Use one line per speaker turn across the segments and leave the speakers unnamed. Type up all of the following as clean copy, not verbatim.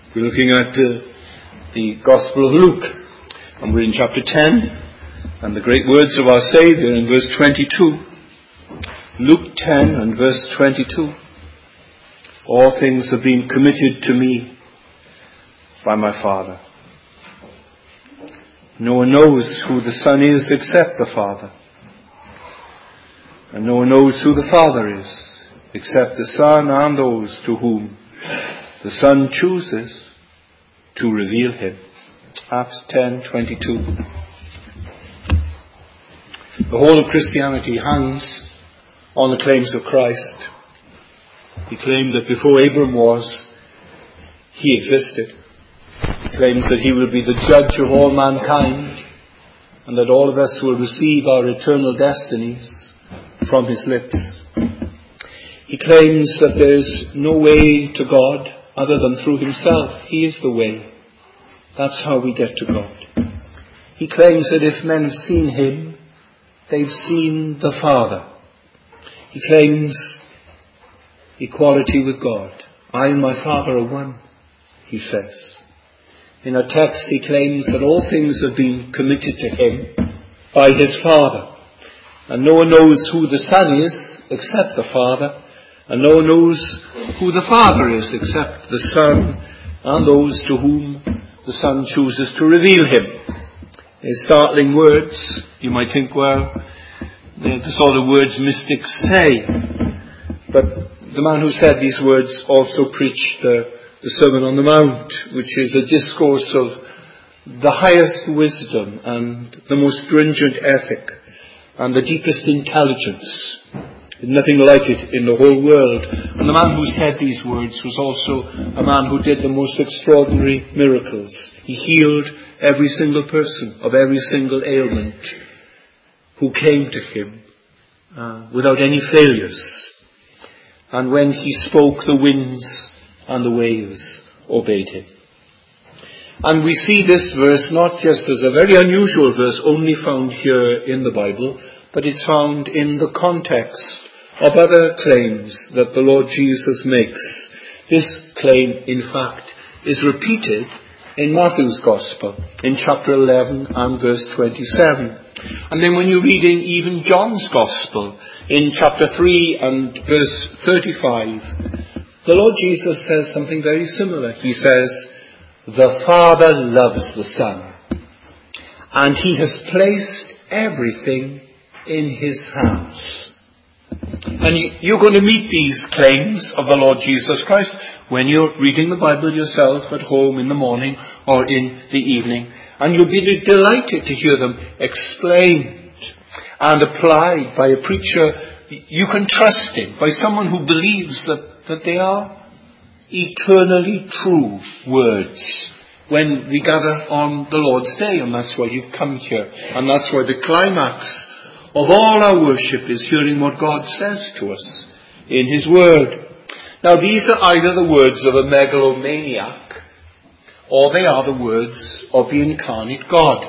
We're looking at the Gospel of Luke, and we're in chapter 10, and the great words of our Saviour in verse 22. Luke 10 and verse 22. All things have been committed to me by my Father. No one knows who the Son is except the Father. And no one knows who the Father is except the Son and those to whom the Son chooses to reveal him. Acts 10:22. The whole of Christianity hangs on the claims of Christ. He claimed that before Abram was, he existed. He claims that he will be the judge of all mankind, and that all of us will receive our eternal destinies from his lips. He claims that there is no way to God other than through himself. He is the way. That's how we get to God. He claims that if men have seen him, they've seen the Father. He claims equality with God. I and my Father are one, he says. In a text he claims that all things have been committed to him by his Father. And no one knows who the Son is except the Father. And no one knows who the Father is except the Son and those to whom the Son chooses to reveal him. They're startling words. You might think, well, they're the sort of words mystics say. But the man who said these words also preached the Sermon on the Mount, which is a discourse of the highest wisdom and the most stringent ethic and the deepest intelligence. Nothing like it in the whole world. And the man who said these words was also a man who did the most extraordinary miracles. He healed every single person of every single ailment who came to him without any failures. And when he spoke, the winds and the waves obeyed him. And we see this verse not just as a very unusual verse only found here in the Bible, but it's found in the context of other claims that the Lord Jesus makes. This claim, in fact, is repeated in Matthew's Gospel in chapter 11 and verse 27. And then when you're reading even John's Gospel in chapter 3 and verse 35, the Lord Jesus says something very similar. He says, "The Father loves the Son, and he has placed everything in his hands." And you're going to meet these claims of the Lord Jesus Christ when you're reading the Bible yourself at home in the morning or in the evening. And you'll be delighted to hear them explained and applied by a preacher you can trust in, by someone who believes that they are eternally true words when we gather on the Lord's Day. And that's why you've come here. And that's why the climax of all our worship is hearing what God says to us in his word. Now these are either the words of a megalomaniac or they are the words of the incarnate God.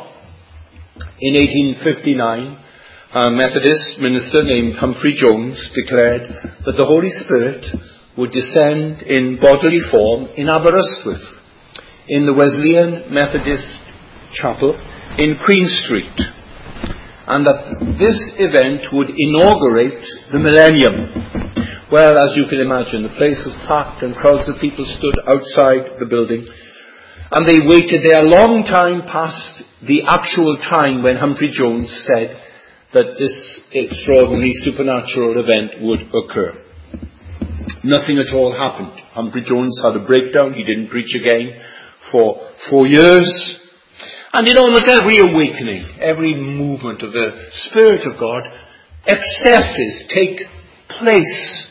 In 1859, a Methodist minister named Humphrey Jones declared that the Holy Spirit would descend in bodily form in Aberystwyth, in the Wesleyan Methodist Chapel in Queen Street, and that this event would inaugurate the millennium. Well, as you can imagine, the place was packed and crowds of people stood outside the building, and they waited there a long time past the actual time when Humphrey Jones said that this extraordinary supernatural event would occur. Nothing at all happened. Humphrey Jones had a breakdown. He didn't preach again for 4 years. And in almost every awakening, every movement of the Spirit of God, excesses take place.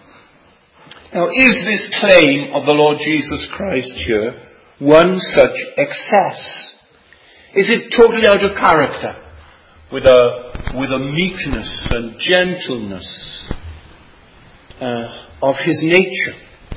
Now, is this claim of the Lord Jesus Christ here one such excess? Is it totally out of character with a meekness and gentleness of his nature?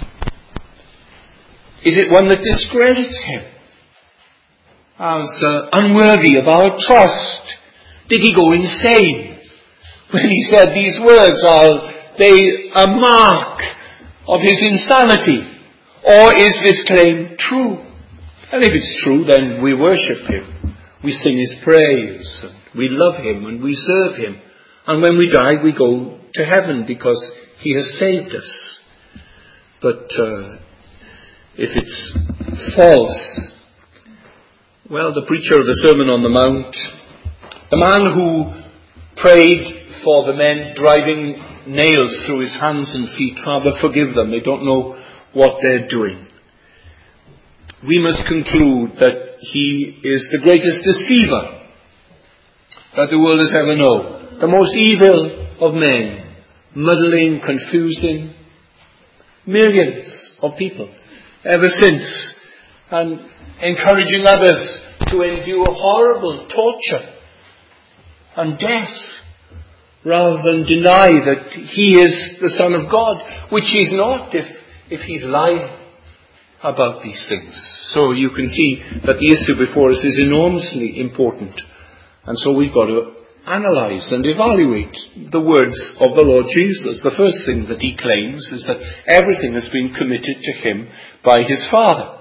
Is it one that discredits him as unworthy of our trust? Did he go insane when he said ththey a mark of his insanity? Or is this claim true? And if it's true, then we worship him. We sing his praise, and we love him, and we serve him. And when we die, we go to heaven because he has saved us. But if it's false, well, the preacher of the Sermon on the Mount, the man who prayed for the men driving nails through his hands and feet, Father, forgive them, they don't know what they're doing. We must conclude that he is the greatest deceiver that the world has ever known. The most evil of men, muddling, confusing millions of people ever since, and encouraging others to endure horrible torture and death, rather than deny that he is the Son of God, which he's not if he's lying about these things. So you can see that the issue before us is enormously important. And so we've got to analyze and evaluate the words of the Lord Jesus. The first thing that he claims is that everything has been committed to him by his Father.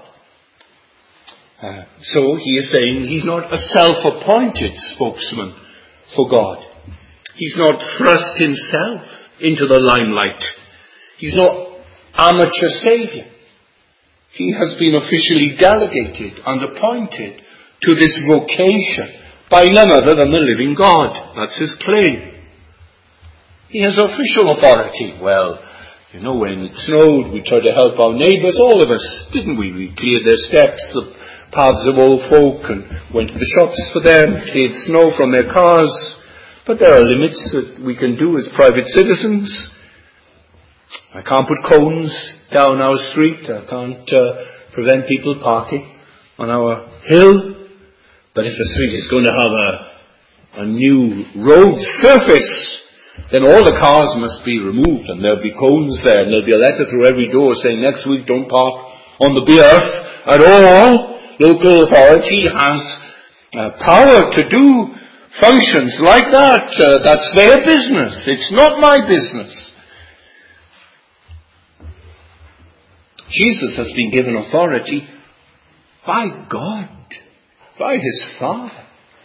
So he is saying he's not a self-appointed spokesman for God. He's not thrust himself into the limelight. He's not amateur saviour. He has been officially delegated and appointed to this vocation by none other than the living God. That's his claim. He has official authority. Well, you know, when it snowed, we tried to help our neighbours, all of us, didn't we? We cleared their steps, the paths of old folk, and went to the shops for them, cleared snow from their cars. But there are limits that we can do as private citizens. I can't put cones down our street. I can't prevent people parking on our hill. But if the street is going to have a new road surface, then all the cars must be removed, and there'll be cones there, and there'll be a letter through every door saying next week don't park on the earth at all. Local authority has power to do functions like that. That's their business. It's not my business. Jesus has been given authority by God, by his Father.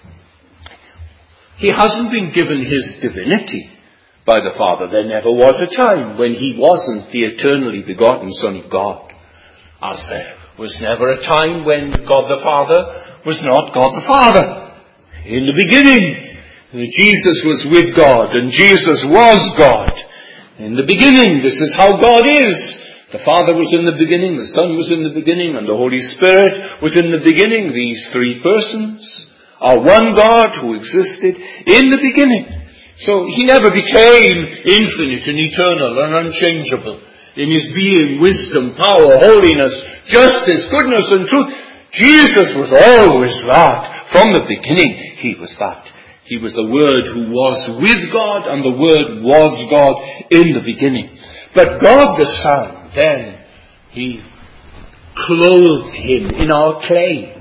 He hasn't been given his divinity by the Father. There never was a time when he wasn't the eternally begotten Son of God, as there was never a time when God the Father was not God the Father. In the beginning, Jesus was with God, and Jesus was God. In the beginning, this is how God is. The Father was in the beginning, the Son was in the beginning, and the Holy Spirit was in the beginning. These three persons are one God who existed in the beginning. So he never became infinite and eternal and unchangeable in his being, wisdom, power, holiness, justice, goodness, and truth. Jesus was always that. From the beginning, he was that. He was the Word who was with God, and the Word was God in the beginning. But God the Son, then, he clothed him in our clay.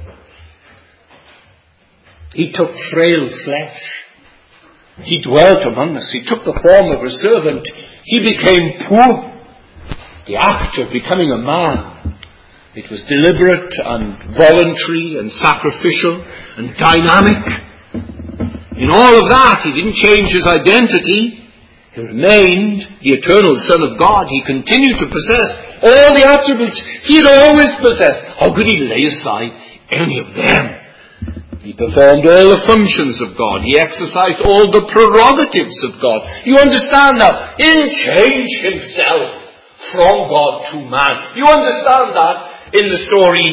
He took frail flesh. He dwelt among us. He took the form of a servant. He became poor. The act of becoming a man, it was deliberate and voluntary and sacrificial and dynamic. In all of that, he didn't change his identity. He remained the eternal Son of God. He continued to possess all the attributes he had always possessed. How could he lay aside any of them? He performed all the functions of God. He exercised all the prerogatives of God. You understand now? He didn't change himself from God to man. You understand that in the story,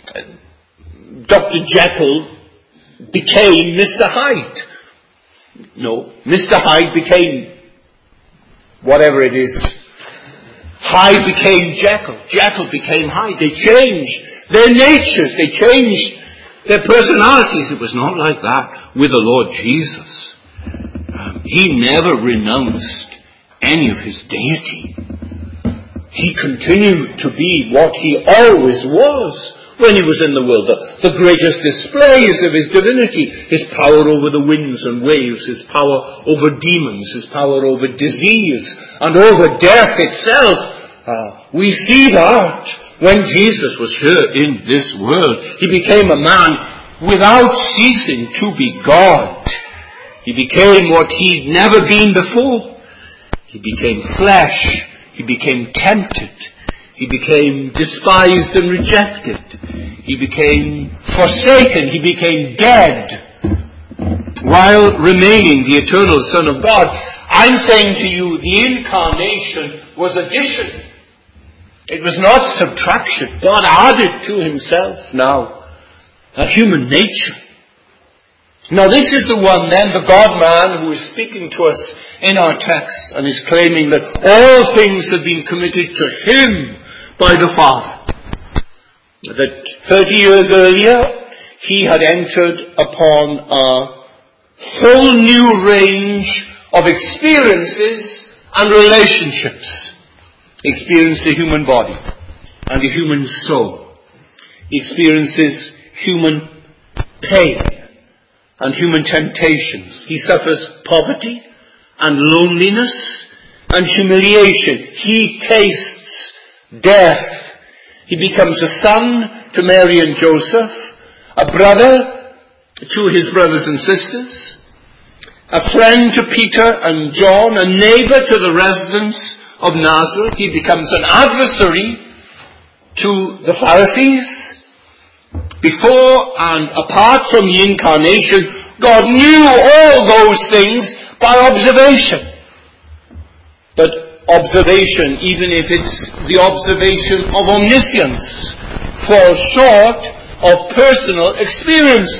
Dr. Jekyll became Mr. Hyde. No, Mr. Hyde became whatever it is. Hyde became Jekyll. Jekyll became Hyde. They changed their natures. They changed their personalities. It was not like that with the Lord Jesus. He never renounced any of his deity. He continued to be what he always was when he was in the world. The greatest displays of his divinity, his power over the winds and waves, his power over demons, his power over disease and over death itself. We see that When Jesus was here in this world, he became a man without ceasing to be God. He became what he'd never been before. He became flesh. He became tempted. He became despised and rejected. He became forsaken. He became dead, while remaining the eternal Son of God. I'm saying to you, the incarnation was addition. It was not subtraction. God added to himself now a human nature. Now this is the one then, the God-man, who is speaking to us in our text and is claiming that all things have been committed to him by the Father. That 30 years earlier, he had entered upon a whole new range of experiences and relationships. He experienced the human body and the human soul. He experiences human pain and human temptations. He suffers poverty and loneliness and humiliation. He tastes death. He becomes a son to Mary and Joseph, a brother to his brothers and sisters, a friend to Peter and John, a neighbor to the residents of Nazareth. He becomes an adversary to the Pharisees. Before and apart from the incarnation, God knew all those things by observation. But observation, even if it's the observation of omniscience, falls short of personal experience.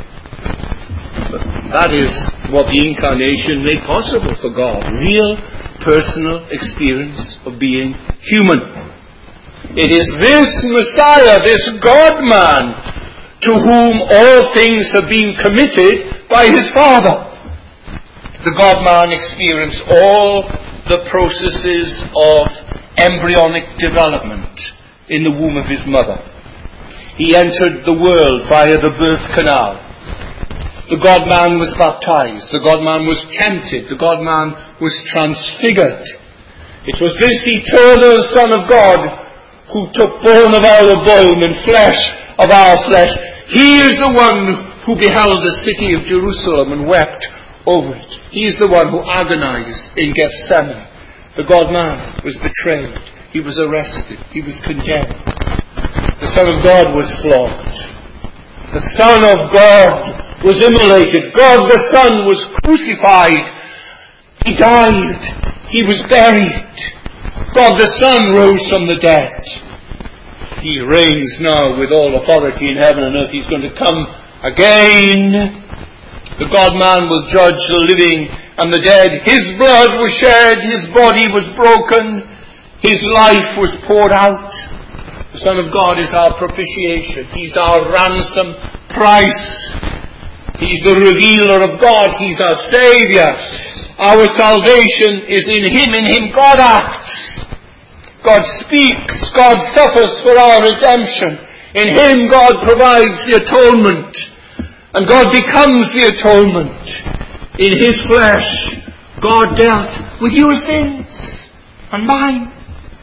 But that is what the incarnation made possible for God. Real personal experience of being human. It is this Messiah, this God-man, to whom all things have been committed by his Father. The God-man experienced all the processes of embryonic development in the womb of his mother. He entered the world via the birth canal. The God-man was baptized. The God-man was tempted. The God-man was transfigured. It was this eternal Son of God who took bone of our bone and flesh of our flesh. He is the one who beheld the city of Jerusalem and wept over it. He is the one who agonized in Gethsemane. The God-man was betrayed. He was arrested. He was condemned. The Son of God was flogged. The Son of God was immolated. God the Son was crucified. He died. He was buried. God the Son rose from the dead. He reigns now with all authority in heaven and earth. He's going to come again. The God-man will judge the living and the dead. His blood was shed. His body was broken. His life was poured out. The Son of God is our propitiation. He's our ransom price. He's the revealer of God. He's our Saviour. Our salvation is in Him. In Him God acts. God speaks. God suffers for our redemption. In Him God provides the atonement. And God becomes the atonement. In His flesh, God dealt with your sins and mine.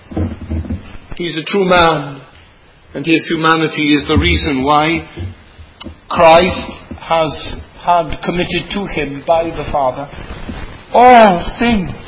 He's a true man. And His humanity is the reason why Christ has had committed to Him by the Father all things.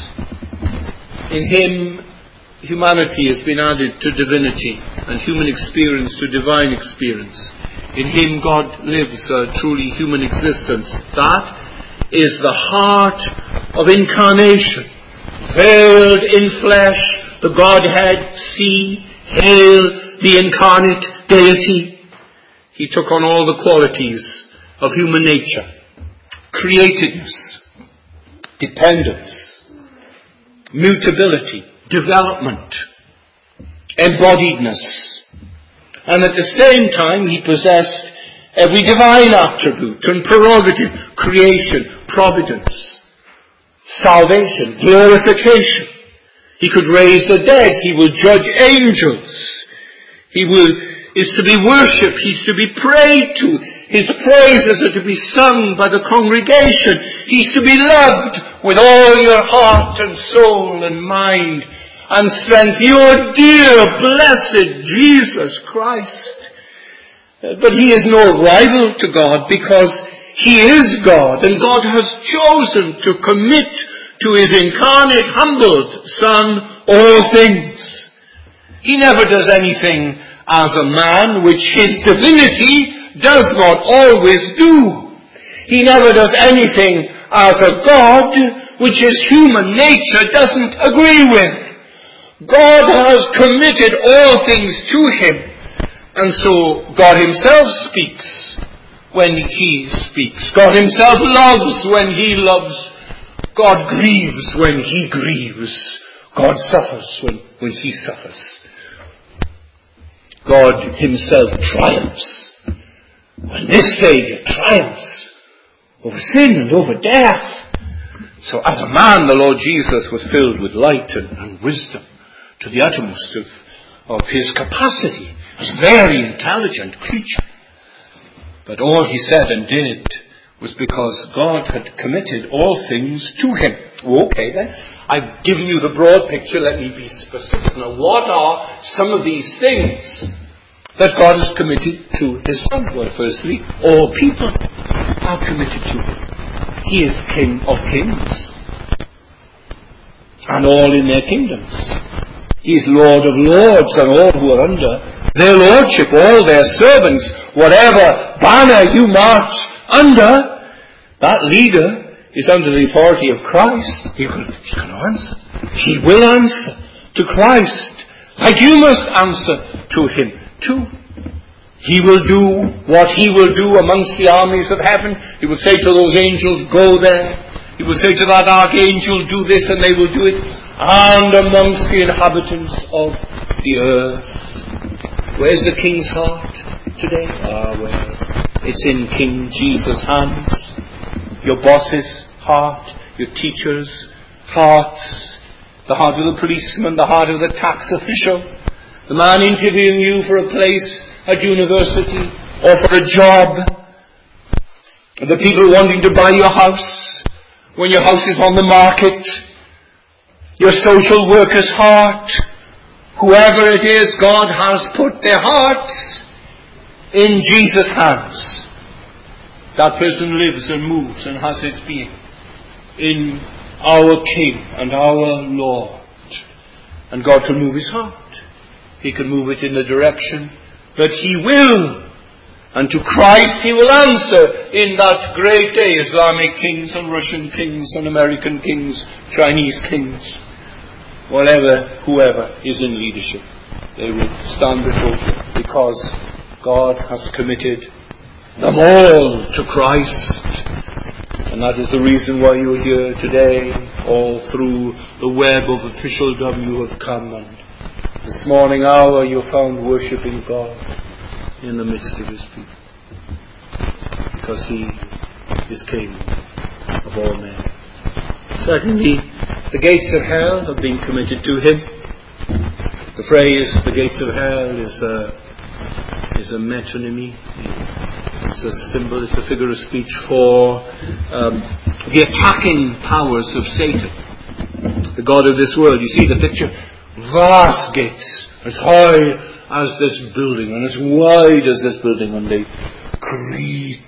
In Him, humanity has been added to divinity and human experience to divine experience. In Him God lives a truly human existence. That is the heart of incarnation. Veiled in flesh, the Godhead see, hail the incarnate deity. He took on all the qualities of human nature. Createdness, dependence, mutability, development, embodiedness. And at the same time, He possessed every divine attribute and prerogative: creation, providence, salvation, glorification. He could raise the dead. He will judge angels. He is to be worshipped. He's to be prayed to. His praises are to be sung by the congregation. He's to be loved with all your heart and soul and mind. and strength, your dear, blessed Jesus Christ. But he is no rival to God, because he is God, and God has chosen to commit to his incarnate, humbled Son all things. He never does anything as a man which his divinity does not always do. He never does anything as a God which his human nature doesn't agree with. God has committed all things to him, and so God himself speaks when he speaks. God himself loves when he loves. God grieves when he grieves. God suffers when he suffers. God himself triumphs when this Saviour triumphs over sin and over death. So as a man, the Lord Jesus was filled with light and wisdom to the uttermost of his capacity. He was a very intelligent creature. But all he said and did was because God had committed all things to him. Okay then, I've given you the broad picture, let me be specific. Now what are some of these things that God has committed to his Son? Well, firstly, all people are committed to him. He is King of kings, and all in their kingdoms. He is Lord of lords, and all who are under their lordship, all their servants, whatever banner you march under, that leader is under the authority of Christ. He's going to answer. He will answer to Christ, like you must answer to him too. He will do what he will do amongst the armies of heaven. He will say to those angels, go there. He will say to that archangel, do this, and they will do it. And amongst the inhabitants of the earth. Where's the king's heart today? Well, it's in King Jesus' hands. Your boss's heart, your teacher's hearts, the heart of the policeman, the heart of the tax official, the man interviewing you for a place at university or for a job, the people wanting to buy your house when your house is on the market, your social worker's heart, whoever it is, God has put their hearts in Jesus' hands. That person lives and moves and has its being in our King and our Lord. And God can move his heart. He can move it in the direction that he will. And to Christ he will answer in that great day. Islamic kings and Russian kings and American kings, Chinese kings, whoever is in leadership, they will stand before him, because God has committed them all to Christ. And that is the reason why you're here today. All through the web of officialdom you have come, and this morning hour you found worshipping God in the midst of his people, because he is King of all men. Secondly, the gates of hell have been committed to him. The phrase, the gates of hell, is a metonymy. It's a symbol, it's a figure of speech for the attacking powers of Satan, the god of this world. You see the picture? Vast gates, as high as this building and as wide as this building, and they creak,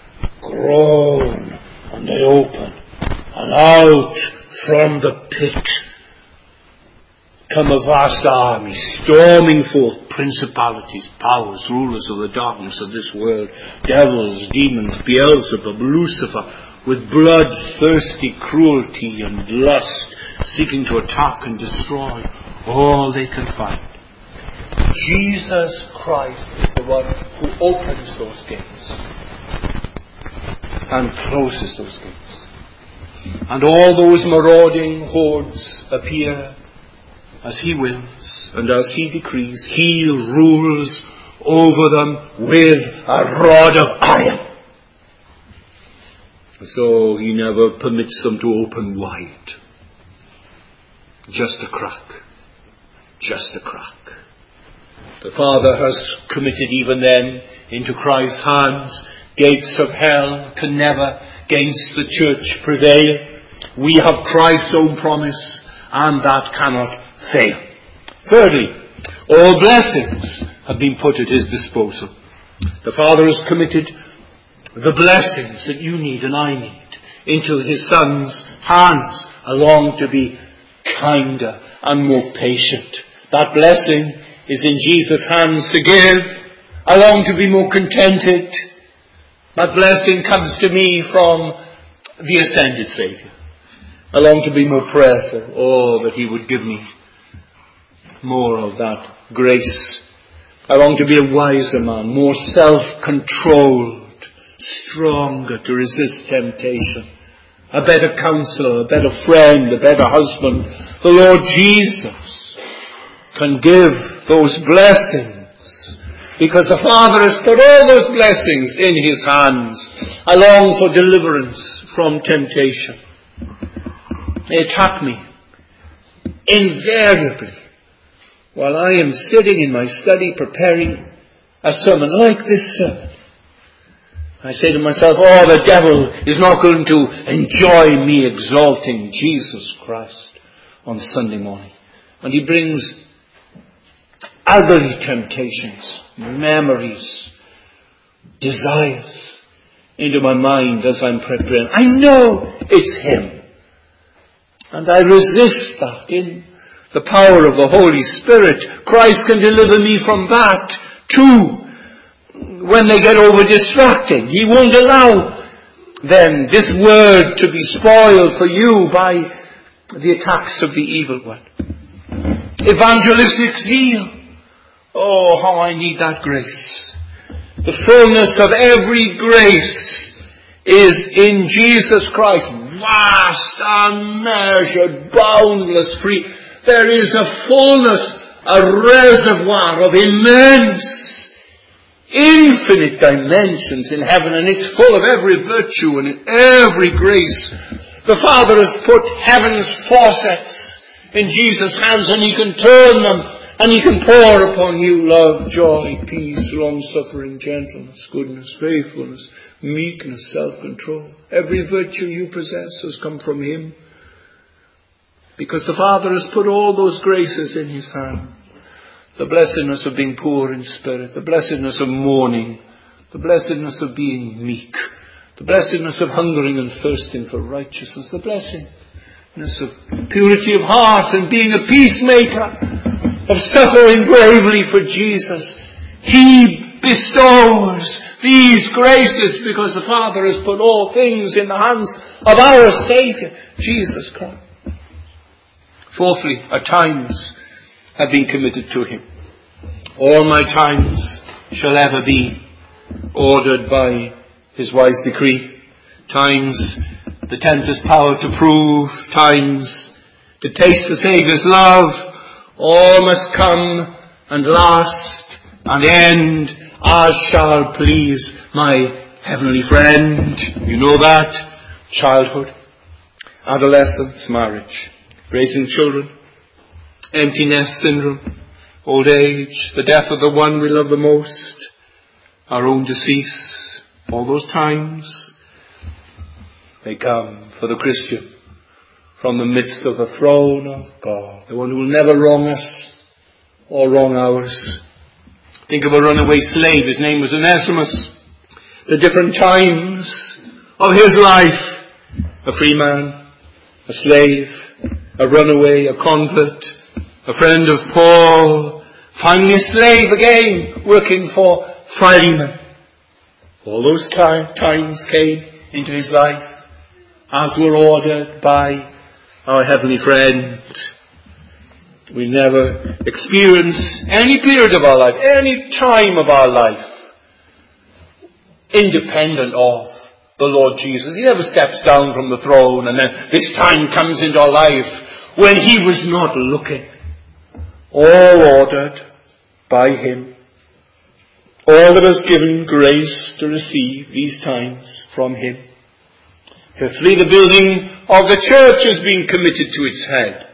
groan, and they open, and out from the pit come a vast army, storming forth, principalities, powers, rulers of the darkness of this world, devils, demons, Beelzebub, Lucifer, with bloodthirsty cruelty and lust, seeking to attack and destroy all they can find. Jesus Christ is the one who opens those gates and closes those gates. And all those marauding hordes appear as he wills and as he decrees. He rules over them with a rod of iron. So he never permits them to open wide. Just a crack. Just a crack. The Father has committed even then into Christ's hands. Gates of hell can never against the church prevail. We have Christ's own promise, and that cannot fail. Thirdly, all blessings have been put at his disposal. The Father has committed the blessings that you need and I need into his Son's hands. I long to be kinder and more patient. That blessing is in Jesus' hands to give. I long to be more contented. That blessing comes to me from the ascended Saviour. I long to be more prayerful. Oh, that he would give me more of that grace. I long to be a wiser man, more self-controlled, stronger to resist temptation, a better counselor, a better friend, a better husband. The Lord Jesus can give those blessings because the Father has put all those blessings in his hands. I long for deliverance from temptation. They attack me invariably while I am sitting in my study preparing a sermon like this sermon. I say to myself, oh, the devil is not going to enjoy me exalting Jesus Christ on Sunday morning. And he brings ugly temptations, memories, desires into my mind as I'm preparing. I know it's him. And I resist that in the power of the Holy Spirit. Christ can deliver me from that too. When they get over distracted, he won't allow then this word to be spoiled for you by the attacks of the evil one. Evangelistic zeal. Oh, how I need that grace. The fullness of every grace is in Jesus Christ. Vast, unmeasured, boundless, free. There is a fullness, a reservoir of immense, infinite dimensions in heaven, and it's full of every virtue and every grace. The Father has put heaven's faucets in Jesus' hands, and he can turn them, and he can pour upon you love, joy, peace, long-suffering, gentleness, goodness, faithfulness, meekness, self-control. Every virtue you possess has come from him, because the Father has put all those graces in his hand. The blessedness of being poor in spirit, the blessedness of mourning, the blessedness of being meek, the blessedness of hungering and thirsting for righteousness, the blessedness of purity of heart and being a peacemaker, of suffering bravely for Jesus. He bestows these graces because the Father has put all things in the hands of our Saviour, Jesus Christ. Fourthly, our times have been committed to him. All my times shall ever be ordered by his wise decree. Times the tempter's power to prove, times to taste the Saviour's love, all must come and last and end as shall please my heavenly friend. You know that. Childhood, adolescence, marriage, raising children, empty nest syndrome, old age, the death of the one we love the most, our own decease. All those times, they come for the Christian from the midst of the throne of God, the one who will never wrong us or wrong ours. Think of a runaway slave. His name was Onesimus. The different times of his life. A free man, a slave, a runaway, a convert, a friend of Paul, finally a slave again, working for Philemon. All those times came into his life as were ordered by our heavenly friend. We never experience any period of our life, any time of our life, independent of the Lord Jesus. He never steps down from the throne and then this time comes into our life when he was not looking. All ordered by him. All of us given grace to receive these times from him. Fifthly, the building of the church has been committed to its head.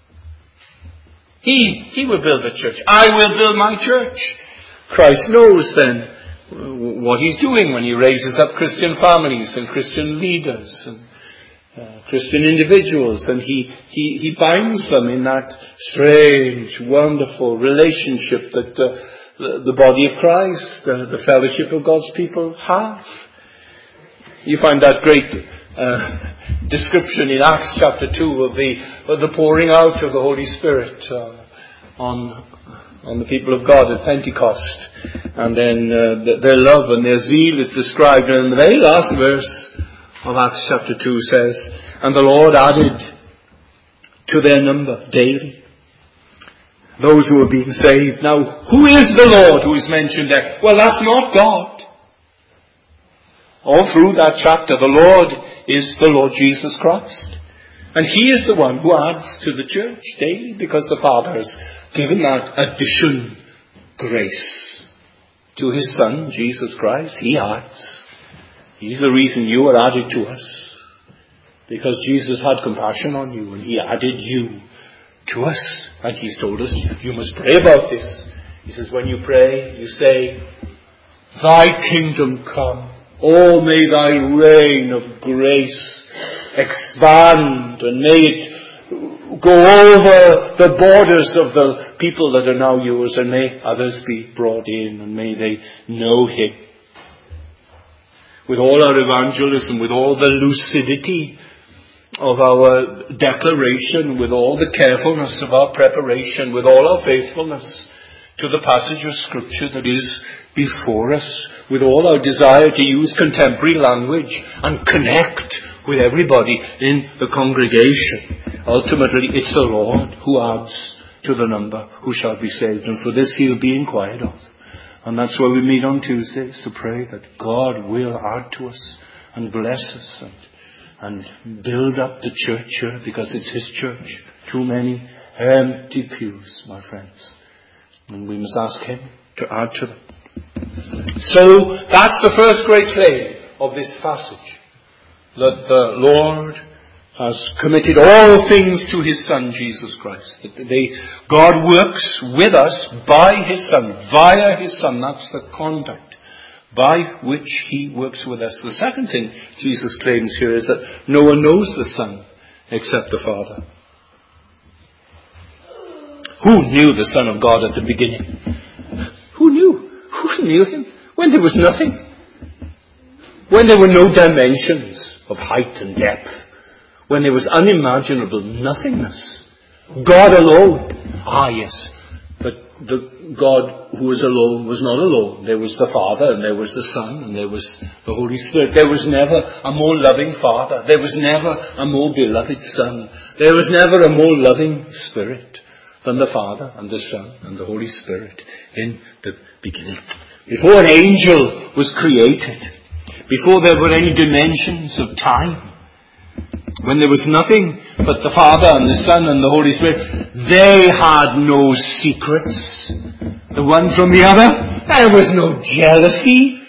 He will build the church. I will build my church. Christ knows then what he's doing when he raises up Christian families and Christian leaders Christian individuals, and he binds them in that strange, wonderful relationship that the body of Christ, the fellowship of God's people have. You find that great description in Acts chapter 2 of the pouring out of the Holy Spirit on the people of God at Pentecost. And then their love and their zeal is described. And in the very last verse of Acts chapter 2 says, "And the Lord added to their number daily those who were being saved." Now, who is the Lord who is mentioned there? Well, that's not God. All through that chapter, the Lord is the Lord Jesus Christ. And He is the one who adds to the church daily, because the Father has given that addition grace to His Son, Jesus Christ. He adds. He's the reason you are added to us, because Jesus had compassion on you and He added you to us. And He's told us you must pray about this. He says, when you pray, you say, "Thy kingdom come. Oh, may Thy reign of grace expand, and may it go over the borders of the people that are now yours, and may others be brought in, and may they know Him." With all our evangelism, with all the lucidity of our declaration, with all the carefulness of our preparation, with all our faithfulness to the passage of Scripture that is before us, with all our desire to use contemporary language and connect with everybody in the congregation, ultimately it's the Lord who adds to the number who shall be saved, and for this He'll be inquired of. And that's why we meet on Tuesdays, to pray that God will add to us and bless us and build up the church here, because it's His church. Too many empty pews, my friends. And we must ask Him to add to them. So that's the first great claim of this passage, that the Lord has committed all things to His Son, Jesus Christ. God works with us by His Son, via His Son. That's the conduct by which He works with us. The second thing Jesus claims here is that no one knows the Son except the Father. Who knew the Son of God at the beginning? Who knew? Who knew Him? When there was nothing. When there were no dimensions of height and depth. When there was unimaginable nothingness. God alone. Ah, yes. But the God who was alone was not alone. There was the Father, and there was the Son, and there was the Holy Spirit. There was never a more loving Father. There was never a more beloved Son. There was never a more loving Spirit than the Father and the Son and the Holy Spirit in the beginning. Before an angel was created, before there were any dimensions of time, when there was nothing but the Father and the Son and the Holy Spirit, they had no secrets, the one from the other. There was no jealousy.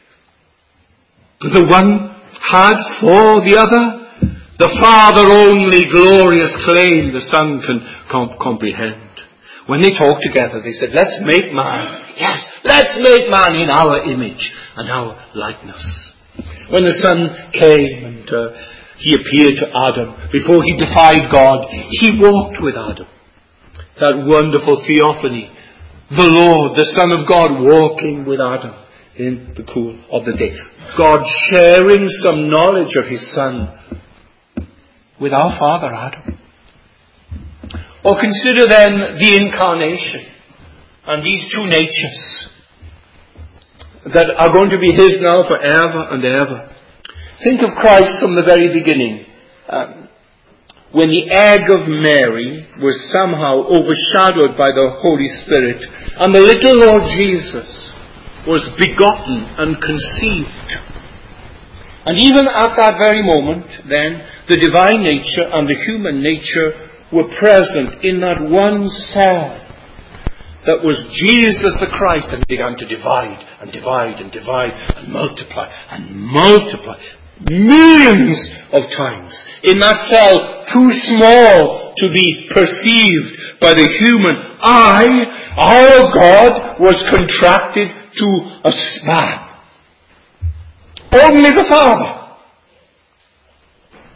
The one had for the other the Father only glorious claim the Son can comprehend. When they talked together, they said, "Let's make man." Yes, let's make man in our image and our likeness. When the Son came and He appeared to Adam, before He defied God, He walked with Adam. That wonderful theophany. The Lord, the Son of God, walking with Adam in the cool of the day. God sharing some knowledge of His Son with our father Adam. Or consider then the incarnation and these two natures that are going to be His now forever and ever. Think of Christ from the very beginning. When the egg of Mary was somehow overshadowed by the Holy Spirit, and the little Lord Jesus was begotten and conceived. And even at that very moment, then, the divine nature and the human nature were present in that one cell that was Jesus the Christ, and began to divide and divide and divide and multiply and multiply millions of times. In that cell, too small to be perceived by the human eye, our God was contracted to a span. Only the Father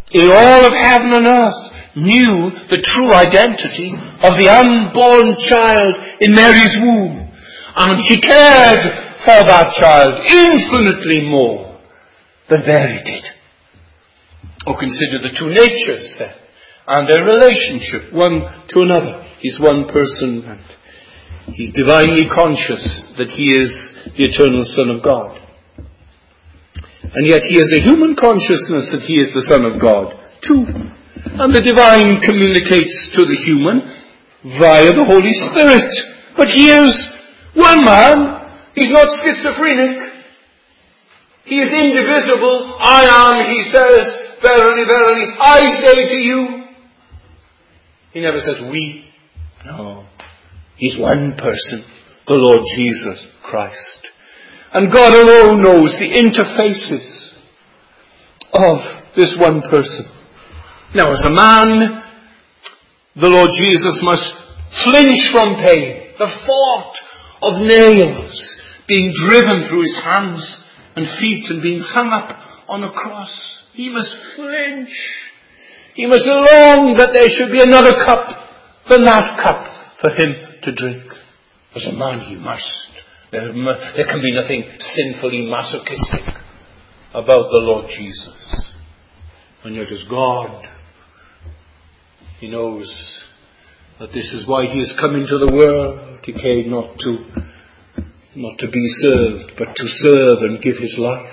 in all of heaven and earth, knew the true identity of the unborn child in Mary's womb. And he cared for that child infinitely more than Mary did. Or consider the two natures then, and their relationship one to another. He's one person, and he's divinely conscious that he is the eternal Son of God. And yet he has a human consciousness that he is the Son of God too. And the divine communicates to the human via the Holy Spirit. But he is one man. He's not schizophrenic. He is indivisible. I am, he says, verily, verily, I say to you. He never says we. No. He's one person, the Lord Jesus Christ. And God alone knows the interfaces of this one person. Now, as a man, the Lord Jesus must flinch from pain. The thought of nails being driven through his hands and feet and being hung up on a cross. He must flinch. He must long that there should be another cup than that cup for him to drink. As a man, he must. There can be nothing sinfully masochistic about the Lord Jesus. And yet as God, he knows that this is why he has come into the world. He came not to be served, but to serve and give his life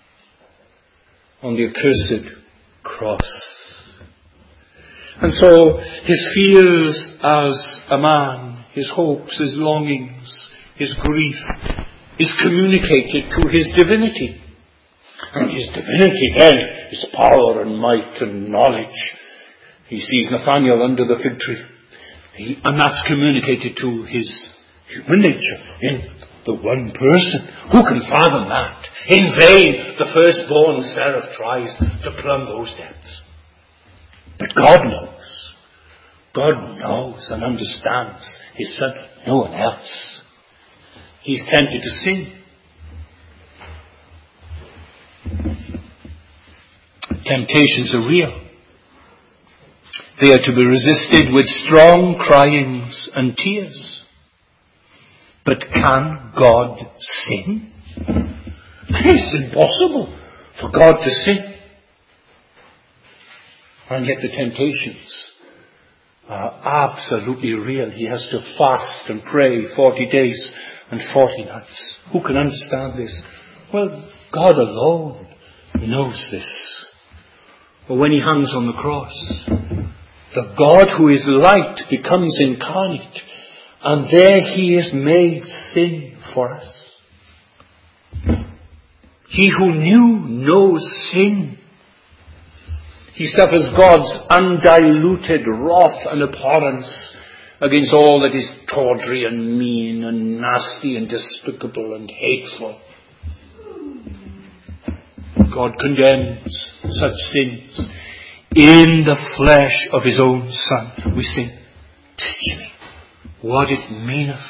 on the accursed cross. And so his fears as a man, his hopes, his longings, his grief is communicated to his divinity. And his divinity then is power and might and knowledge. He sees Nathanael under the fig tree. And that's communicated to his human nature in the one person. Who can fathom that? In vain the firstborn seraph tries to plumb those depths. But God knows. God knows and understands his Son. No one else. He's tempted to sin. Temptations are real. They are to be resisted with strong cryings and tears. But can God sin? It's impossible for God to sin. And yet the temptations are absolutely real. He has to fast and pray 40 days and 40 nights. Who can understand this? Well, God alone knows this. But when he hangs on the cross, the God who is light becomes incarnate, and there he is made sin for us. He who knew knows sin. He suffers God's undiluted wrath and abhorrence against all that is tawdry and mean and nasty and despicable and hateful. God condemns such sins in the flesh of his own Son. We sing, teach me what it meaneth.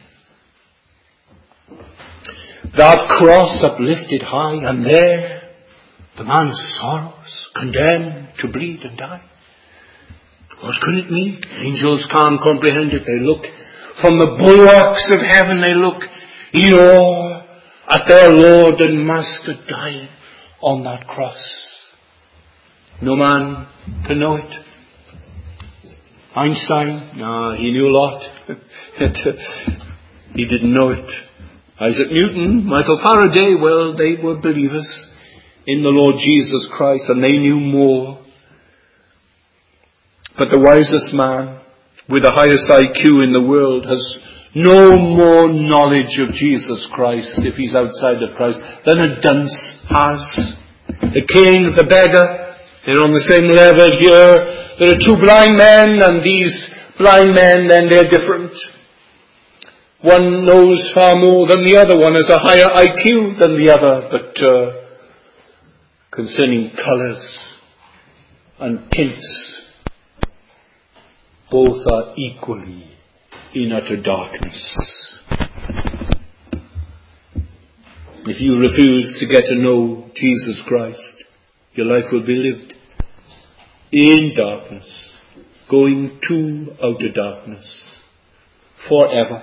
That cross uplifted high, and there the man of sorrows, condemned to bleed and die. What can it mean? Angels can't comprehend it. They look from the bulwarks of heaven, they look in awe at their Lord and Master dying on that cross. No man can know it. Einstein, he knew a lot. He didn't know it. Isaac Newton, Michael Faraday, well, they were believers in the Lord Jesus Christ, and they knew more. But the wisest man with the highest IQ in the world has no more knowledge of Jesus Christ, if he's outside of Christ, than a dunce has. The king, the beggar, they're on the same level here. There are two blind men, and these blind men, then they're different. One knows far more than the other. One has a higher IQ than the other. But concerning colours and tints, both are equally in utter darkness. If you refuse to get to know Jesus Christ, your life will be lived in darkness, going to outer darkness forever.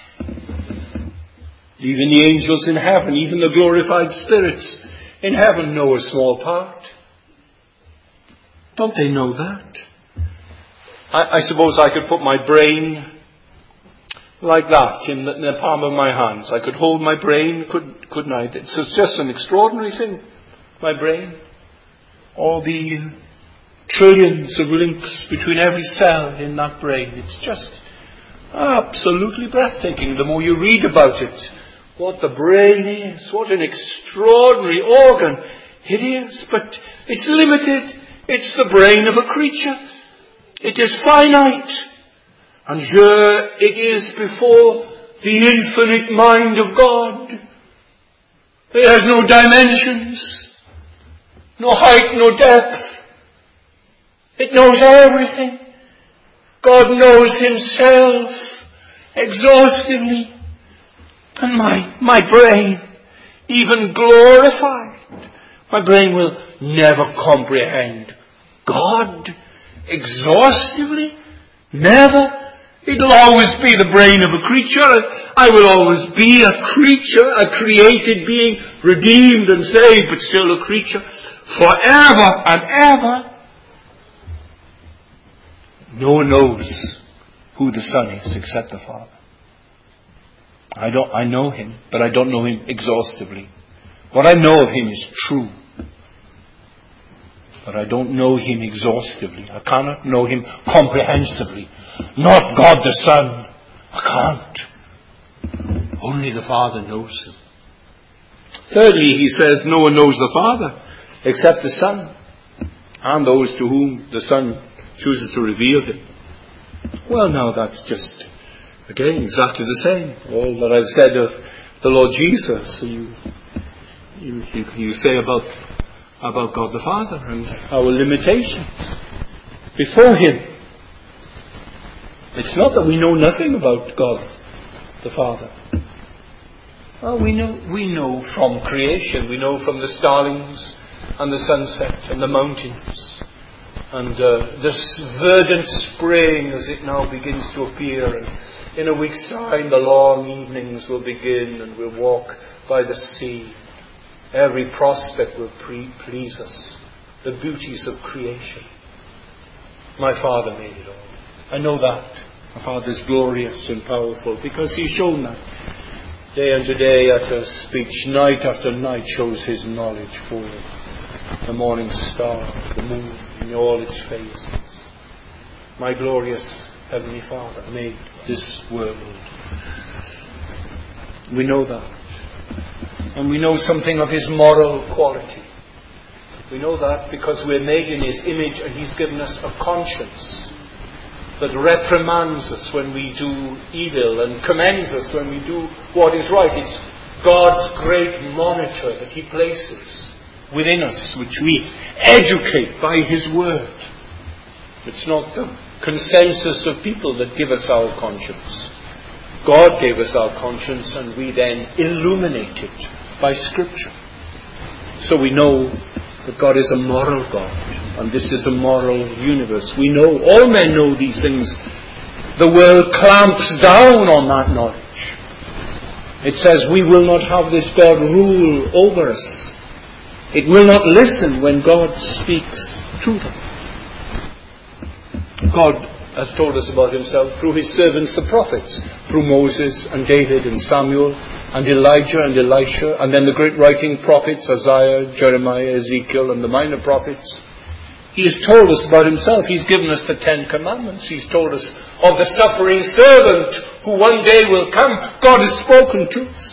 Even the angels in heaven, even the glorified spirits in heaven know a small part. Don't they know that? I suppose I could put my brain like that in the palm of my hands. I could hold my brain, couldn't I? It's just an extraordinary thing, my brain. All the trillions of links between every cell in that brain. It's just absolutely breathtaking. The more you read about it, what the brain is, what an extraordinary organ it is. But it's limited. It's the brain of a creature. It is finite. And here it is before the infinite mind of God. It has no dimensions, no height, no depth. It knows everything. God knows himself exhaustively. And my brain, even glorified, my brain will never comprehend God exhaustively. Never. It'll always be the brain of a creature. I will always be a creature, a created being, redeemed and saved, but still a creature forever and ever. No one knows who the Son is except the Father. I know him, but I don't know him exhaustively. What I know of him is true, but I don't know him exhaustively. I cannot know him comprehensively. Not God the Son. I can't. Only the Father knows him. Thirdly, he says, no one knows the Father except the Son, and those to whom the Son chooses to reveal him. Well, now that's just, again, exactly the same. All that I've said of the Lord Jesus, you say about God the Father and our limitations before him. It's not that we know nothing about God the Father. Well, we know from creation. We know from the starlings and the sunset and the mountains and this verdant spring as it now begins to appear. And in a week's time, the long evenings will begin, and we'll walk by the sea. Every prospect will please us. The beauties of creation. My Father made it all. I know that. My Father is glorious and powerful because he's shown that. Day unto day utter speech, night after night shows his knowledge forth. The morning star, the moon in all its phases. My glorious Heavenly Father made this world. We know that. And we know something of his moral quality. We know that because we're made in his image, and he's given us a conscience that reprimands us when we do evil and commends us when we do what is right. It's God's great monitor that he places within us, which we educate by his word. It's not the consensus of people that give us our conscience. God gave us our conscience, and we then illuminate it by Scripture. So we know that God is a moral God, and this is a moral universe. We know, all men know these things. The world clamps down on that knowledge. It says we will not have this God rule over us. It will not listen when God speaks to them. God has told us about himself through his servants, the prophets, through Moses and David and Samuel and Elijah and Elisha, and then the great writing prophets, Isaiah, Jeremiah, Ezekiel, and the minor prophets. He has told us about himself. He's given us the 10 Commandments. He's told us of the suffering servant who one day will come. God has spoken to us.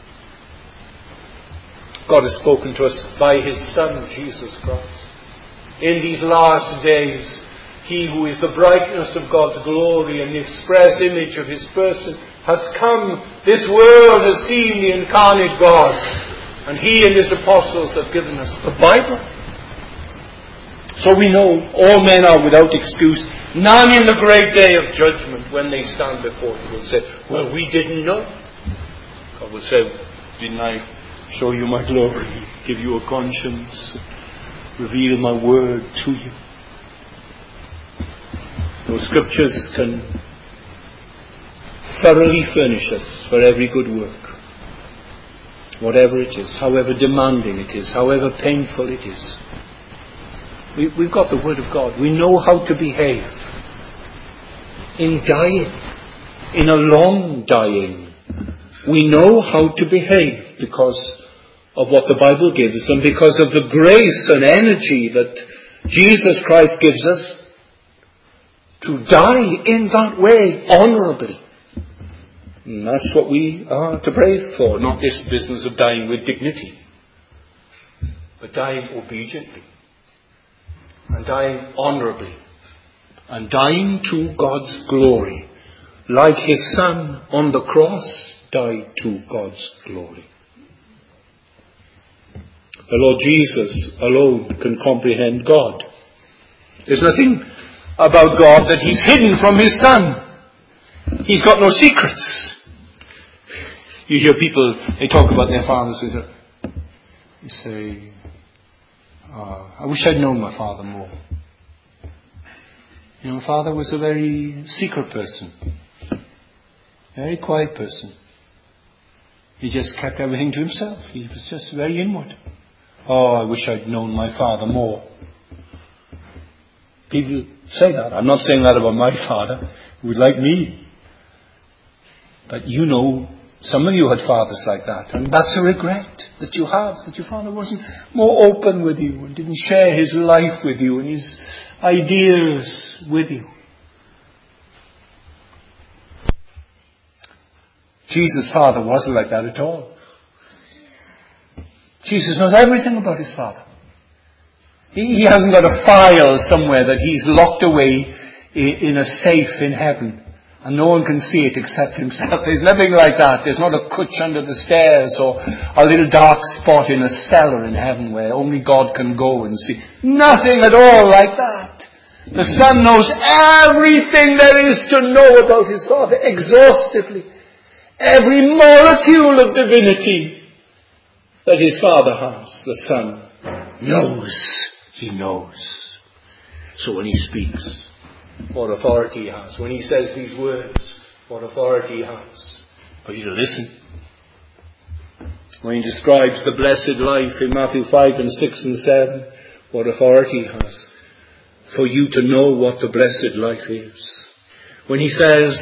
God has spoken to us by his Son, Jesus Christ. In these last days, he who is the brightness of God's glory and the express image of his person has come. This world has seen the incarnate God. And he and his apostles have given us the Bible. So we know all men are without excuse. None in the great day of judgment, when they stand before him, will say, well, we didn't know. God will say, didn't I show you my glory, give you a conscience, reveal my word to you? Those scriptures can thoroughly furnish us for every good work. Whatever it is, however demanding it is, however painful it is. We've got the Word of God. We know how to behave in dying, in a long dying. We know how to behave because of what the Bible gives and because of the grace and energy that Jesus Christ gives us to die in that way, honourably. And that's what we are to pray for, not this business of dying with dignity, but dying obediently, and dying honourably, and dying to God's glory, like His Son on the cross died to God's glory. The Lord Jesus alone can comprehend God. There's nothing about God that He's hidden from His Son. He's got no secrets. You hear people, they talk about their fathers, they say, I wish I'd known my father more. My father was a very secret person, very quiet person. He just kept everything to himself. He was just very inward. I wish I'd known my father more. People say that. I'm not saying that about my father, who was like me. But some of you had fathers like that, and that's a regret that you have, that your father wasn't more open with you and didn't share his life with you and his ideas with you. Jesus' father wasn't like that at all. Jesus knows everything about his father. He hasn't got a file somewhere that he's locked away in a safe in heaven. And no one can see it except himself. There's nothing like that. There's not a couch under the stairs or a little dark spot in a cellar in heaven where only God can go and see. Nothing at all like that. The Son knows everything there is to know about His Father exhaustively. Every molecule of divinity that His Father has, the Son knows. He knows. So when He speaks, what authority He has. When He says these words, what authority He has for you to listen. When He describes the blessed life in Matthew 5 and 6 and 7, what authority He has for you to know what the blessed life is. When He says,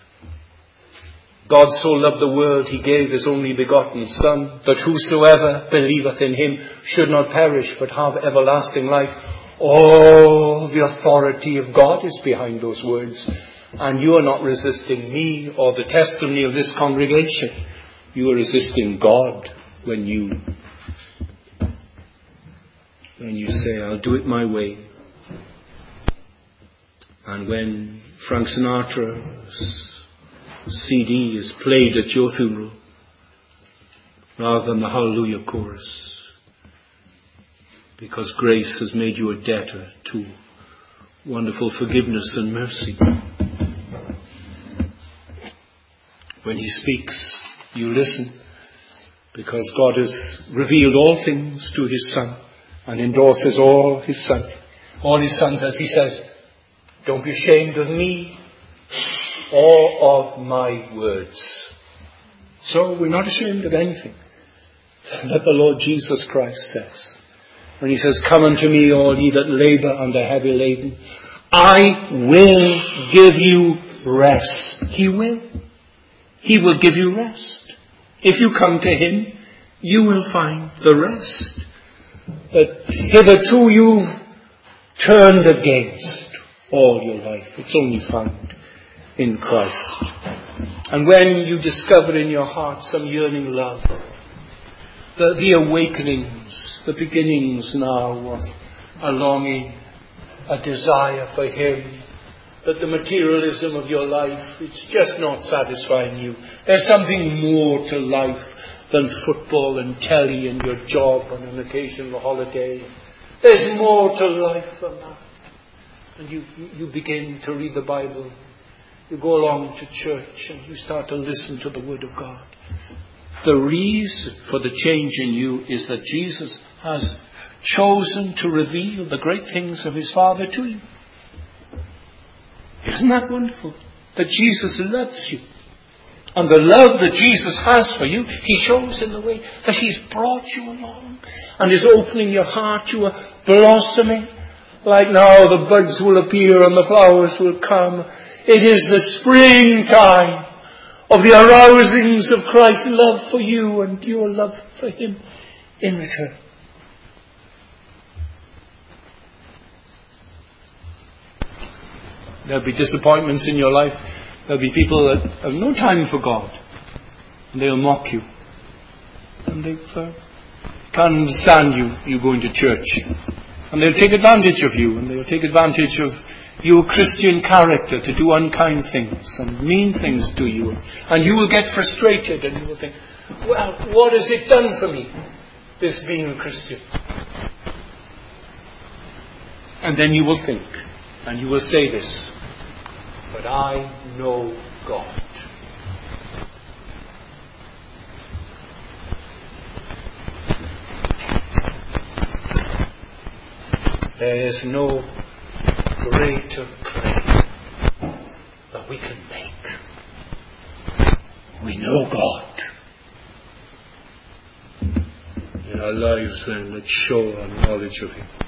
God so loved the world, He gave His only begotten Son, that whosoever believeth in Him should not perish, but have everlasting life. All the authority of God is behind those words. And you are not resisting me or the testimony of this congregation. You are resisting God when you say, I'll do it my way. And when Frank Sinatra's CD is played at your funeral, rather than the Hallelujah chorus, because grace has made you a debtor to wonderful forgiveness and mercy. When He speaks, you listen, because God has revealed all things to His Son and endorses all His sons, as He says, don't be ashamed of me or of my words. So we're not ashamed of anything that the Lord Jesus Christ says. When He says, come unto me, all ye that labour and are heavy laden, I will give you rest. He will. He will give you rest. If you come to Him, you will find the rest that hitherto you've turned against all your life. It's only found in Christ. And when you discover in your heart some yearning love, the awakenings, the beginnings now of a longing, a desire for Him, that the materialism of your life, it's just not satisfying you. There's something more to life than football and telly and your job and an occasional holiday. There's more to life than that. And you begin to read the Bible. You go along to church and you start to listen to the Word of God. The reason for the change in you is that Jesus has chosen to reveal the great things of His Father to you. Isn't that wonderful? That Jesus loves you. And the love that Jesus has for you, He shows in the way that He's brought you along and is opening your heart. You are blossoming. Like now the buds will appear and the flowers will come. It is the springtime of the arousings of Christ's love for you and your love for Him in return. There'll be disappointments in your life. There'll be people that have no time for God. And they'll mock you. And they can't understand you going to church. And they'll take advantage of you. And they'll take advantage of your Christian character to do unkind things and mean things to you. And you will get frustrated and you will think, well, what has it done for me, this being a Christian? And then you will think, and you will say this, but I know God. There is no greater prayer that we can make. We know God. In our lives then, let's show our knowledge of Him.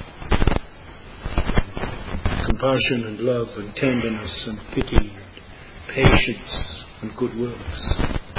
Compassion and love and tenderness and pity and patience and good works.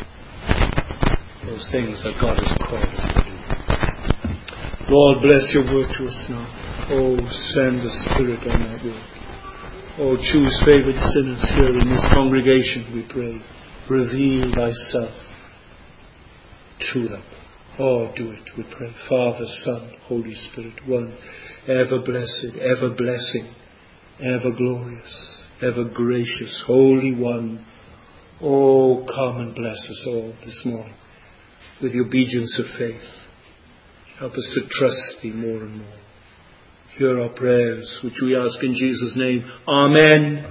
Those things that God has called us to do. Lord, bless your word to us now. Oh, send the Spirit on that word. Oh, choose favoured sinners here in this congregation, we pray. Reveal thyself to them. Oh, do it, we pray. Father, Son, Holy Spirit, one, ever blessed, ever blessing, ever glorious, ever gracious, Holy One. Oh, come and bless us all this morning with the obedience of faith. Help us to trust Thee more and more. Hear our prayers, which we ask in Jesus' name. Amen.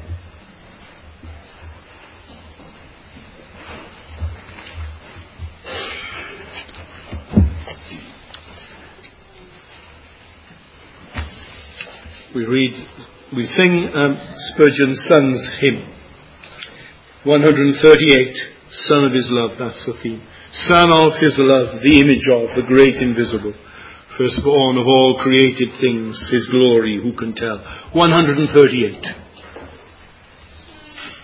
We sing Spurgeon's Son's Hymn. 138, Son of His love, that's the theme. Son of His love, the image of the great invisible. Firstborn of all created things, His glory who can tell. 138.